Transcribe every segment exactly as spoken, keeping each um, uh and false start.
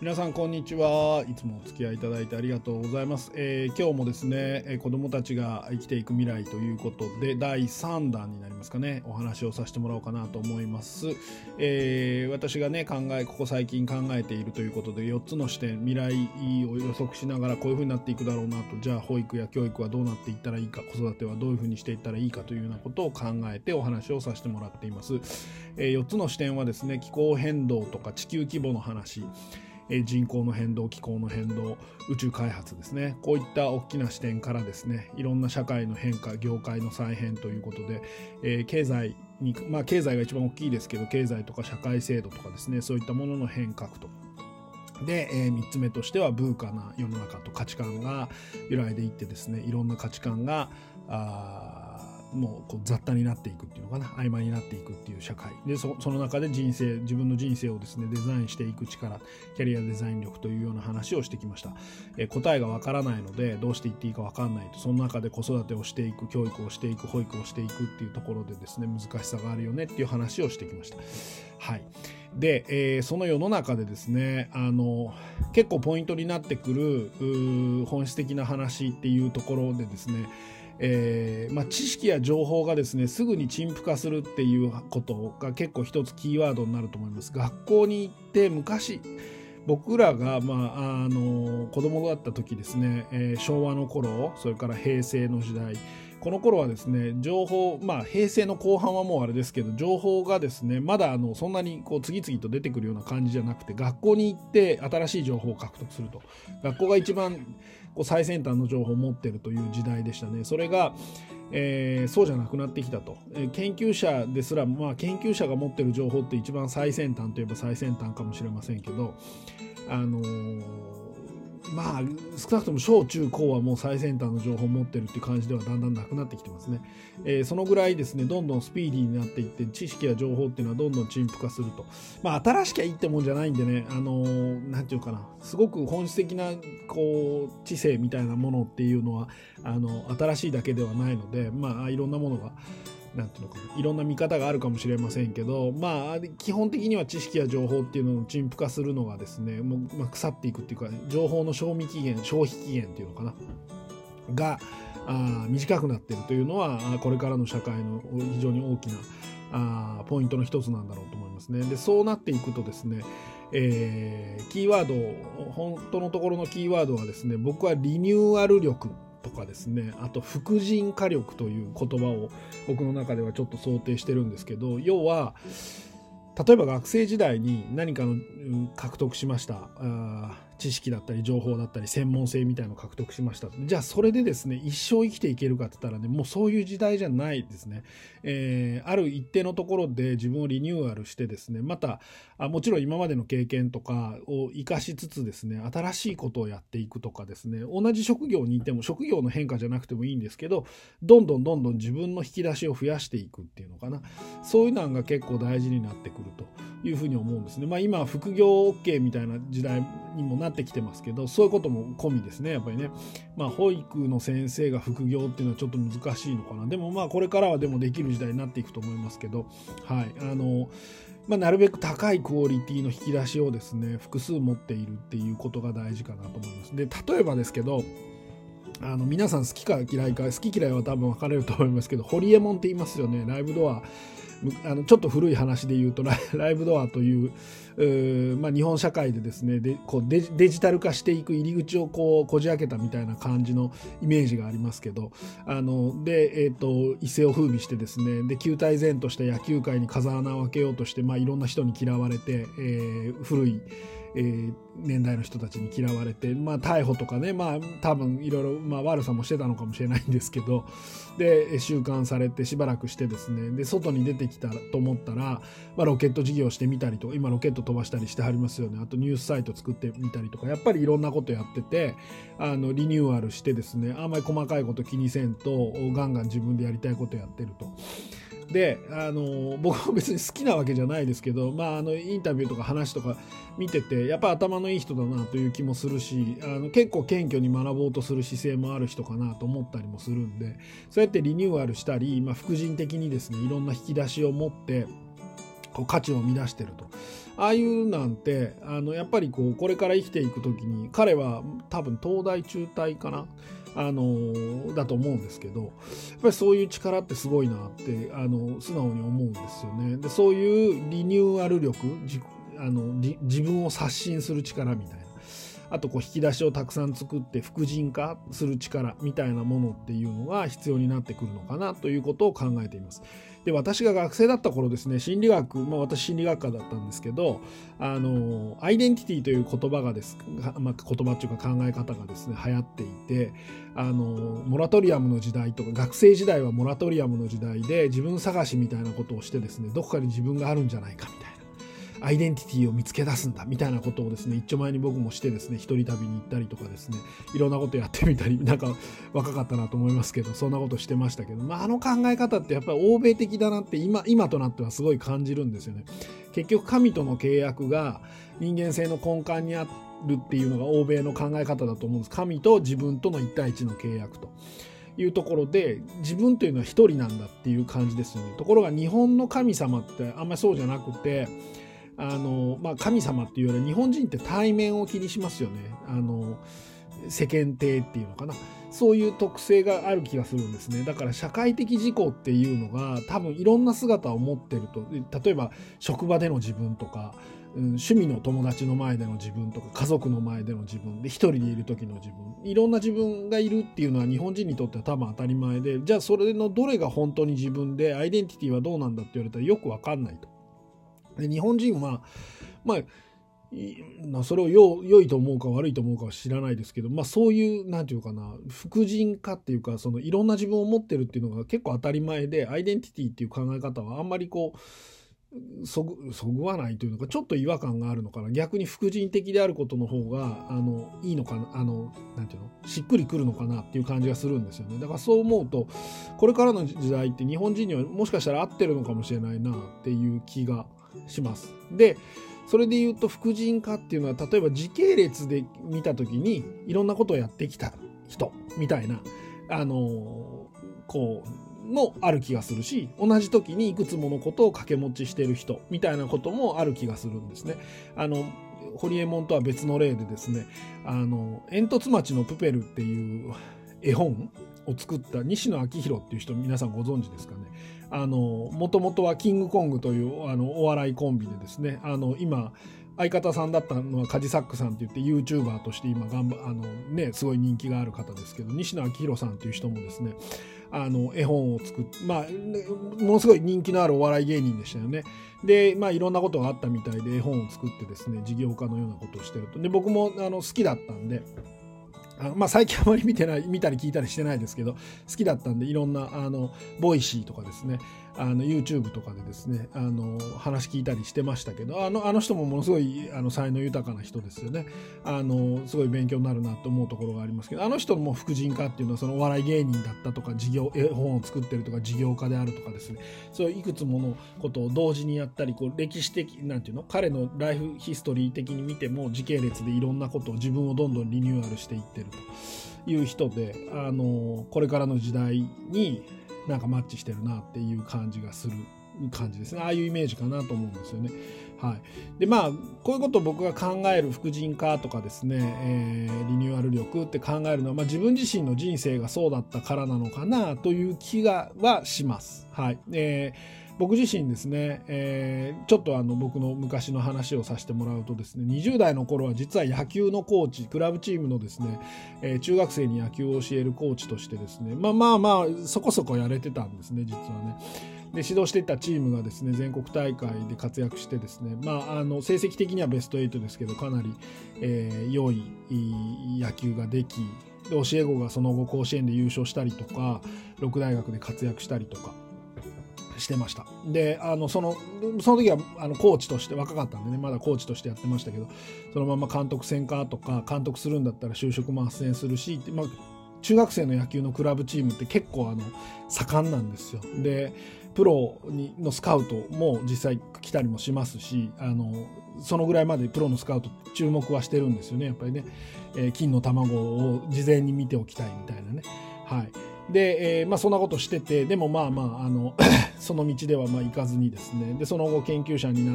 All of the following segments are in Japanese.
皆さんこんにちは。いつもお付き合いいただいてありがとうございます。えー、今日もですね、えー、子どもたちが生きていく未来ということでだいさんだんになりますかね、お話をさせてもらおうかなと思います。えー、私がね考えここ最近考えているということでよっつの視点、未来を予測しながらこういう風になっていくだろうなと、じゃあ保育や教育はどうなっていったらいいか、子育てはどういう風にしていったらいいかというようなことを考えてお話をさせてもらっています。えー、よっつの視点はですね、気候変動とか地球規模の話、人口の変動、気候の変動、宇宙開発ですね、こういった大きな視点からですね、いろんな社会の変化、業界の再編ということで、えー、経済に、まあ経済が一番大きいですけど、経済とか社会制度とかですね、そういったものの変革と。で、えー、みっつめとしては文化な世の中と価値観が揺らいでいってですね、いろんな価値観があもうこう雑多になっていくっていうのかな、曖昧になっていくっていう社会で、 そ, その中で人生自分の人生をですねデザインしていく力、キャリアデザイン力というような話をしてきました。えー、答えがわからないのでどうしていっていいかわかんないと、その中で子育てをしていく、教育をしていく、保育をしていくっていうところでですね難しさがあるよねっていう話をしてきました。はい。で、えー、その世の中でですね、あの結構ポイントになってくる本質的な話っていうところでですね、えーまあ、知識や情報がですねすぐに陳腐化するっていうことが結構一つキーワードになると思います。学校に行って昔僕らが、まあ、あの子供だった時ですね、えー、昭和の頃、それから平成の時代、この頃はですね情報、まあ平成の後半はもうあれですけど、情報がですねまだあのそんなにこう次々と出てくるような感じじゃなくて、学校に行って新しい情報を獲得すると、学校が一番こう最先端の情報を持っているという時代でしたね。それが、えー、そうじゃなくなってきたと、えー、研究者ですら、まあ、研究者が持っている情報って一番最先端といえば最先端かもしれませんけど、あのーまあ少なくとも小中高はもう最先端の情報を持ってるっていう感じではだんだんなくなってきてますね。えー、そのぐらいですねどんどんスピーディーになっていって、知識や情報っていうのはどんどん陳腐化すると。まあ新しきゃいいってもんじゃないんでね、あのー、なんていうかな、すごく本質的なこう知性みたいなものっていうのはあの新しいだけではないので、まあいろんなものがなんていうのかな、いろんな見方があるかもしれませんけど、まあ基本的には知識や情報っていうのを陳腐化するのがですね、もう、まあ、腐っていくっていうか、情報の賞味期限、消費期限っていうのかながあ短くなっているというのは、これからの社会の非常に大きなあポイントの一つなんだろうと思いますね。でそうなっていくとですね、えー、キーワード、本当のところのキーワードはですね、僕はリニューアル力とかですね、あと副人化力という言葉を僕の中ではちょっと想定してるんですけど、要は例えば学生時代に何かの獲得しました、あ知識だったり情報だったり専門性みたいなのを獲得しました。じゃあそれでですね一生生きていけるかって言ったらね、もうそういう時代じゃないですね。えー、ある一定のところで自分をリニューアルしてですね、またあもちろん今までの経験とかを生かしつつですね、新しいことをやっていくとかですね、同じ職業にいても職業の変化じゃなくてもいいんですけど、どんどんどんどん自分の引き出しを増やしていくっていうのかな、そういうのが結構大事になってくるというふうに思うんですね。まあ今副業 OK みたいな時代にもなってきてますけど、そういうことも込みですね、やっぱりね。まあ保育の先生が副業っていうのはちょっと難しいのかな。でもまあこれからはでもできる時代になっていくと思いますけど、はい、あのまあ、なるべく高いクオリティの引き出しをですね複数持っているっていうことが大事かなと思います。で例えばですけど、あの皆さん好きか嫌いか、好き嫌いは多分分かれると思いますけど、ホリエモンって言いますよね。ライブドア、あのちょっと古い話で言うとライライブドアという、まあ、日本社会でですねでこう デ, デジタル化していく入り口をこうこじ開けたみたいな感じのイメージがありますけど、あので、えー、と一世を風靡してですね、で旧態然とした野球界に風穴を開けようとして、まあ、いろんな人に嫌われて、えー、古いえー、年代の人たちに嫌われて、まあ、逮捕とかね、まあ、多分いろいろ、まあ、悪さもしてたのかもしれないんですけど、で収監されてしばらくしてですね、で外に出てきたと思ったら、まあ、ロケット事業してみたりとか、今ロケット飛ばしたりしてはりますよね。あとニュースサイト作ってみたりとか、やっぱりいろんなことやってて、あのリニューアルしてですね、あんまり細かいこと気にせんとガンガン自分でやりたいことやってると。であの僕は別に好きなわけじゃないですけど、まあ、あのインタビューとか話とか見ててやっぱ頭のいい人だなという気もするし、あの結構謙虚に学ぼうとする姿勢もある人かなと思ったりもするんで、そうやってリニューアルしたり、まあ、副人的にですねいろんな引き出しを持ってこう価値を生み出してると。ああいうなんてあのやっぱりこうこれから生きていく時に、彼は多分東大中退かな、あのだと思うんですけど、やっぱりそういう力ってすごいなってあの素直に思うんですよね。でそういうリニューアル力、じあの自分を刷新する力みたいな、あとこう引き出しをたくさん作って副腎化する力みたいなものっていうのが必要になってくるのかなということを考えています。で私が学生だった頃ですね、心理学、まあ、私心理学科だったんですけど、あのアイデンティティという言葉がです、まあ、言葉というか考え方がですね流行っていて、あのモラトリアムの時代とか、学生時代はモラトリアムの時代で自分探しみたいなことをしてですね、どこかに自分があるんじゃないかみたいな、アイデンティティを見つけ出すんだみたいなことをですね、一丁前に僕もしてですね、一人旅に行ったりとかですね、いろんなことやってみたり、なんか若かったなと思いますけど、そんなことしてましたけど、まあ、あの考え方ってやっぱり欧米的だなって今今となってはすごい感じるんですよね。結局神との契約が人間性の根幹にあるっていうのが欧米の考え方だと思うんです。神と自分との一対一の契約というところで、自分というのは一人なんだっていう感じですよね。ところが日本の神様ってあんまりそうじゃなくて、あのまあ、神様っていうより日本人って対面を気にしますよね。あの世間体っていうのかな、そういう特性がある気がするんですね。だから社会的自己っていうのが多分いろんな姿を持ってると。例えば職場での自分とか、うん、趣味の友達の前での自分とか、家族の前での自分で、一人でいる時の自分、いろんな自分がいるっていうのは日本人にとっては多分当たり前で、じゃあそれのどれが本当に自分で、アイデンティティはどうなんだって言われたらよく分かんないと。で日本人はまあそれを良いと思うか悪いと思うかは知らないですけど、まあ、そういうなんていうかな、副腎化っていうか、そのいろんな自分を持ってるっていうのが結構当たり前で、アイデンティティっていう考え方はあんまりこうそぐそぐわないというのか、ちょっと違和感があるのかな。逆に副腎的であることの方があのいいのかな、あのなんていうの、しっくりくるのかなっていう感じがするんですよね。だからそう思うと、これからの時代って日本人にはもしかしたら合ってるのかもしれないなっていう気がします。でそれで言うと、副腎化っていうのは例えば時系列で見た時にいろんなことをやってきた人みたいな、あのこうもある気がするし、同じ時にいくつものことを掛け持ちしてる人みたいなこともある気がするんですね。あのホリエモンとは別の例でですね、あの煙突町のプペルっていう絵本を作った西野昭弘っていう人、皆さんご存知ですかね。あのもともとはキングコングというあのお笑いコンビでですね、あの今相方さんだったのはカジサックさんって言って YouTuber として今頑張あのねすごい人気がある方ですけど、西野昭弘さんという人もですね、あの絵本を作って、まあものすごい人気のあるお笑い芸人でしたよね。でまあいろんなことがあったみたいで絵本を作ってですね、事業家のようなことをしてると。で僕もあの好きだったんで、あまあ、最近あまり見てない見たり聞いたりしてないですけど、好きだったんでいろんなあのボイシーとかですね、あの YouTube とかでですね、あの話聞いたりしてましたけど、あのあの人もものすごいあの才能豊かな人ですよね。あのすごい勉強になるなと思うところがありますけど、あの人も副腎化っていうのはそのお笑い芸人だったとか、事業絵本を作ってるとか事業家であるとかですね、そういういくつものことを同時にやったり、こう歴史的なんていうの、彼のライフヒストリー的に見ても時系列でいろんなことを自分をどんどんリニューアルしていってるという人で、あのこれからの時代になんかマッチしてるなっていう感じがする感じですね。ああいうイメージかなと思うんですよね。はい。でまあこういうことを僕が考える副腎化とかですね、えー、リニューアル力って考えるのは、まあ、自分自身の人生がそうだったからなのかなという気がはします。はい。えー僕自身ですね、えー、ちょっとあの僕の昔の話をさせてもらうとですね、にじゅう代の頃は実は野球のコーチ、クラブチームのですね、えー、中学生に野球を教えるコーチとしてですね、まあまあまあそこそこやれてたんですね、実はね。で指導していたチームがですね、全国大会で活躍してですね、まああの成績的にはベストエイトですけど、かなり、えー、良い野球ができ、で教え子がその後甲子園で優勝したりとか、六大学で活躍したりとかしてました。であのそのその時はあのコーチとして若かったんでね、まだコーチとしてやってましたけど、そのまま監督専科とか、監督するんだったら就職も斡旋するし、まあ、中学生の野球のクラブチームって結構あの盛んなんですよ。でプロにのスカウトも実際来たりもしますし、あのそのぐらいまでプロのスカウト注目はしてるんですよね、やっぱりね。えー、金の卵を事前に見ておきたいみたいなね。はい。 で、えーまあ、そんなことしてて、でもまあまあ、あの、その道ではまあ行かずにですね、で、その後研究者になって、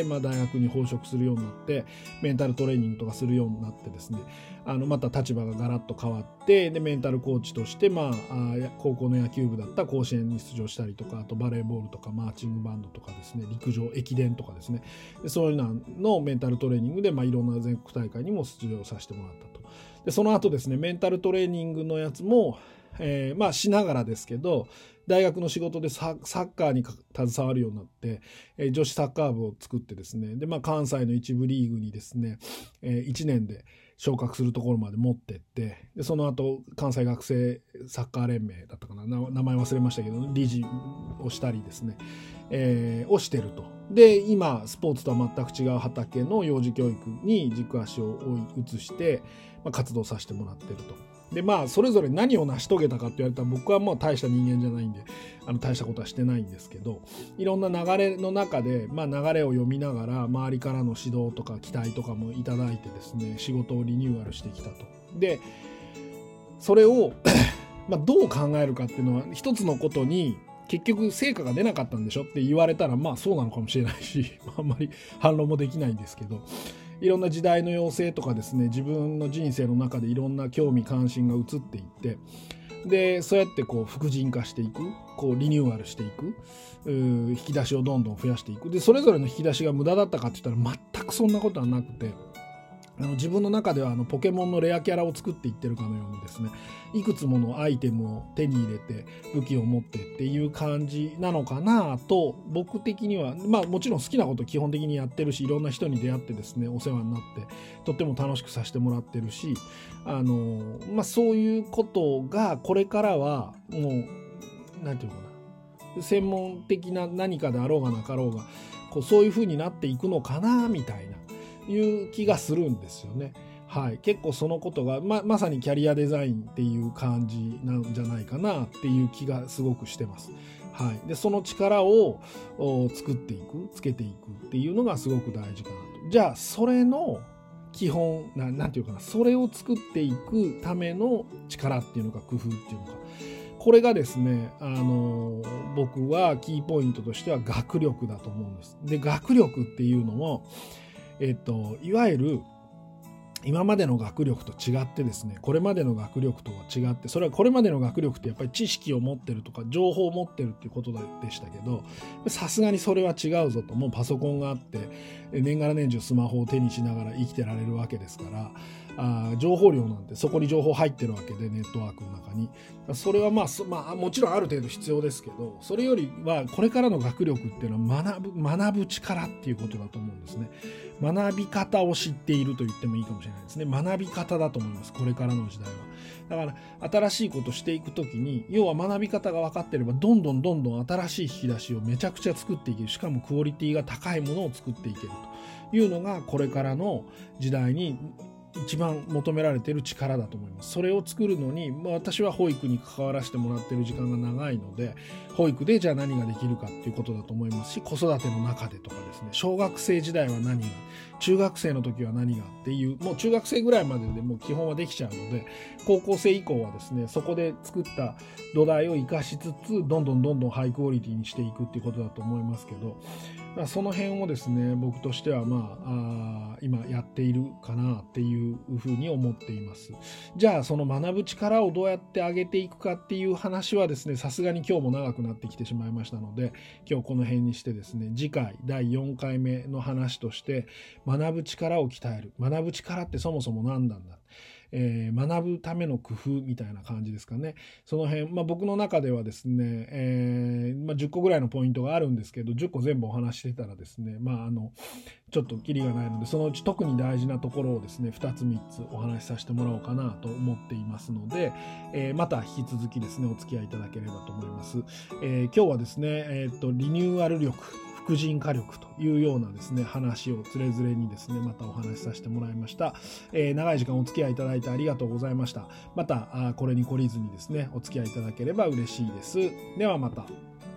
まあ大学に奉職するようになって、メンタルトレーニングとかするようになってですね、あの、また立場がガラッと変わって、で、メンタルコーチとして、まあ、あ高校の野球部だったら甲子園に出場したりとか、あとバレーボールとかマーチングバンドとかですね、陸上、駅伝とかですね、でそういうののメンタルトレーニングで、まあいろんな全国大会にも出場させてもらったと。で、その後ですね、メンタルトレーニングのやつも、えー、まあしながらですけど、大学の仕事でサッカーに携わるようになって、えー、女子サッカー部を作ってですね、で、まあ関西の一部リーグにですね、えー、いちねんで昇格するところまで持ってって、で、その後関西学生サッカー連盟だったかな、名前忘れましたけど、理事をしたりですね、えー、をしてると。で、今、スポーツとは全く違う畑の幼児教育に軸足を移して、まあ、活動させてもらってると。で、まあ、それぞれ何を成し遂げたかって言われたら、僕はもう大した人間じゃないんで、あの、大したことはしてないんですけど、いろんな流れの中で、まあ、流れを読みながら、周りからの指導とか期待とかもいただいてですね、仕事をリニューアルしてきたと。で、それを、まあ、どう考えるかっていうのは、一つのことに、結局成果が出なかったんでしょって言われたら、まあそうなのかもしれないし、あんまり反論もできないんですけど、いろんな時代の要請とかですね、自分の人生の中でいろんな興味関心が移っていって、で、そうやってこう、副腎化していく、こう、リニューアルしていく、引き出しをどんどん増やしていく。で、それぞれの引き出しが無駄だったかって言ったら、全くそんなことはなくて、あの自分の中ではあのポケモンのレアキャラを作っていってるかのようにですね、いくつものアイテムを手に入れて武器を持ってっていう感じなのかなと、僕的には、まあもちろん好きなこと基本的にやってるし、いろんな人に出会ってですね、お世話になってとっても楽しくさせてもらってるし、あのまあそういうことがこれからはもうなんていうのかな、専門的な何かであろうがなかろうが、こうそういう風になっていくのかなみたいな。いう気がするんですよね。はい。結構そのことが、ま、まさにキャリアデザインっていう感じなんじゃないかなっていう気がすごくしてます。はい。で、その力を作っていく、つけていくっていうのがすごく大事かなと。じゃあ、それの基本、な、なんていうかな、それを作っていくための力っていうのか、工夫っていうのか。これがですね、あの、僕はキーポイントとしては学力だと思うんです。で、学力っていうのも、えっと、いわゆる今までの学力と違ってですね、これまでの学力とは違って、それはこれまでの学力ってやっぱり知識を持ってるとか情報を持ってるっていうことでしたけど、さすがにそれは違うぞと。もうパソコンがあって年がら年中スマホを手にしながら生きてられるわけですから、あ情報量なんてそこに情報入ってるわけで、ネットワークの中にそれはまあ、まあ、もちろんある程度必要ですけど、それよりはこれからの学力っていうのは学ぶ学ぶ力っていうことだと思うんですね。学び方を知っていると言ってもいいかもしれないですね。学び方だと思います、これからの時代は。だから新しいことしていくときに、要は学び方が分かっていれば、どんどんどんどん新しい引き出しをめちゃくちゃ作っていける。しかもクオリティが高いものを作っていけるというのが、これからの時代に一番求められている力だと思います。それを作るのに、まあ、私は保育に関わらせてもらっている時間が長いので、保育でじゃあ何ができるかっていうことだと思いますし、子育ての中でとかですね、小学生時代は何が、中学生の時は何がっていう、もう中学生ぐらいまででもう基本はできちゃうので、高校生以降はですね、そこで作った土台を生かしつつ、どんどんどんどんハイクオリティにしていくっていうことだと思いますけど、その辺をですね、僕としてはまあ、あ今やっているかなっていうふうに思っています。じゃあその学ぶ力をどうやって上げていくかっていう話はですね、さすがに今日も長くなってきてしまいましたので、今日この辺にしてですね、次回だいよんかいめの話として、学ぶ力を鍛える。学ぶ力ってそもそも何なんだ。えー、学ぶための工夫みたいな感じですかね。その辺、まあ、僕の中ではですね、えーまあ、じゅっこぐらいのポイントがあるんですけど、じゅっこ全部お話ししてたらですね、まあ、あのちょっとキリがないので、そのうち特に大事なところをですね、ふたつみっつお話しさせてもらおうかなと思っていますので、えー、また引き続きですね、お付き合いいただければと思います。えー、今日はですね、えーと、リニューアル力、副腎化力というようなですね、話をつれづれにですね、またお話しさせてもらいました。えー、長い時間お付き合いいただいてありがとうございました。また、あこれに懲りずにですね、お付き合いいただければ嬉しいです。ではまた。